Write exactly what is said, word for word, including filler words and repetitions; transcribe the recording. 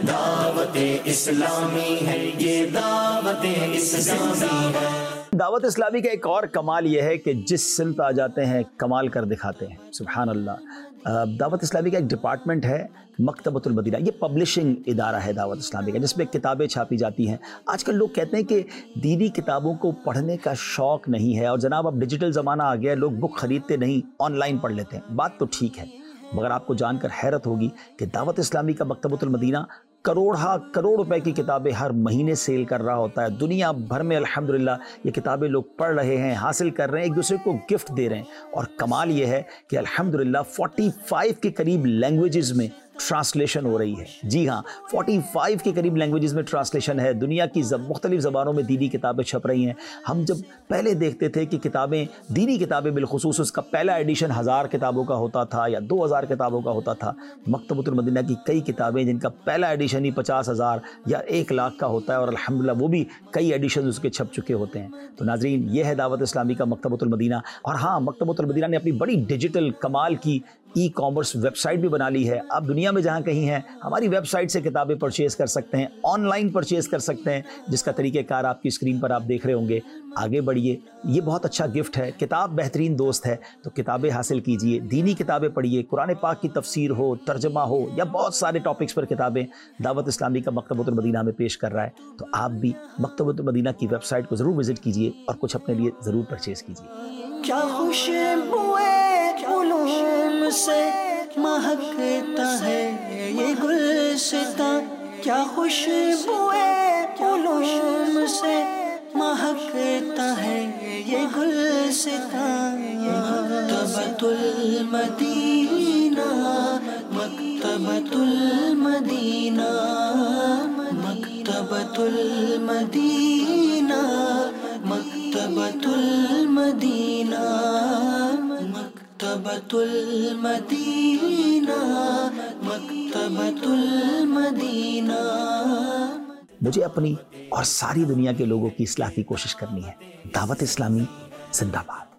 دعوت اسلامی ہے، یہ دعوت اسلامی ہے۔ دعوت اسلامی کا ایک اور کمال یہ ہے کہ جس سمت آ جاتے ہیں کمال کر دکھاتے ہیں، سبحان اللہ۔ دعوت اسلامی کا ایک ڈپارٹمنٹ ہے مکتبۃ المدینہ، یہ پبلشنگ ادارہ ہے دعوت اسلامی کا، جس میں کتابیں چھاپی جاتی ہیں۔ آج کل لوگ کہتے ہیں کہ دینی کتابوں کو پڑھنے کا شوق نہیں ہے، اور جناب اب ڈیجیٹل زمانہ آ گیا ہے، لوگ بک خریدتے نہیں، آن لائن پڑھ لیتے ہیں۔ بات تو ٹھیک ہے، مگر آپ کو جان کر حیرت ہوگی کہ دعوت اسلامی کا مکتبۃ المدینہ کروڑہ کروڑ روپے کی کتابیں ہر مہینے سیل کر رہا ہوتا ہے۔ دنیا بھر میں الحمدللہ یہ کتابیں لوگ پڑھ رہے ہیں، حاصل کر رہے ہیں، ایک دوسرے کو گفٹ دے رہے ہیں۔ اور کمال یہ ہے کہ الحمدللہ فورٹی فائیو کے قریب لینگویجز میں ٹرانسلیشن ہو رہی ہے۔ جی ہاں، فورٹی فائیو کے قریب لینگویجز میں ٹرانسلیشن ہے، دنیا کی مختلف زبانوں میں دینی کتابیں چھپ رہی ہیں۔ ہم جب پہلے دیکھتے تھے کہ کتابیں، دینی کتابیں بالخصوص اس کا پہلا ایڈیشن ہزار کتابوں کا ہوتا تھا یا دو ہزار کتابوں کا ہوتا تھا، مکتبۃ المدینہ کی کئی کتابیں جن کا پہلا ایڈیشن ہی پچاس ہزار یا ایک لاکھ کا ہوتا ہے، اور الحمدللہ وہ بھی کئی ایڈیشن اس کے چھپ چکے ہوتے ہیں۔ تو ناظرین، یہ ہے دعوت اسلامی کا مکتبۃ المدینہ۔ اور ہاں، مکتبۃ المدینہ نے اپنی بڑی ڈیجیٹل کمال کی ای کامرس ویب سائٹ بھی بنا لی ہے۔ آپ دنیا میں جہاں کہیں ہیں ہماری ویب سائٹ سے کتابیں پرچیز کر سکتے ہیں، آن لائن پرچیز کر سکتے ہیں، جس کا طریقہ کار آپ کی اسکرین پر آپ دیکھ رہے ہوں گے۔ آگے بڑھیے، یہ بہت اچھا گفٹ ہے، کتاب بہترین دوست ہے، تو کتابیں حاصل کیجئے، دینی کتابیں پڑھیے، قرآن پاک کی تفسیر ہو، ترجمہ ہو، یا بہت سارے ٹاپکس پر کتابیں دعوت اسلامی کا مکتبۃ المدینہ میں پیش کر رہا ہے۔ تو آپ بھی مکتبۃ المدینہ کی ویب سائٹ کو ضرور وزٹ کیجئے اور کچھ اپنے لیے ضرور پرچیز کیجئے۔ کیا خوشبوئے علوم سے مہکتا ہے یہ گلستاں، کیا خوشبوئے علوم سے مہکتا ہے یہ گلستاں۔ مکتبۃ المدینہ، مکتبۃ المدینہ، مکتبۃ المدینہ، مکتبۃ المدینہ، مکتبۃ المدینہ، مکتبۃ المدینہ۔ مجھے اپنی اور ساری دنیا کے لوگوں کی اصلاح کی کوشش کرنی ہے۔ دعوت اسلامی زندہ باد۔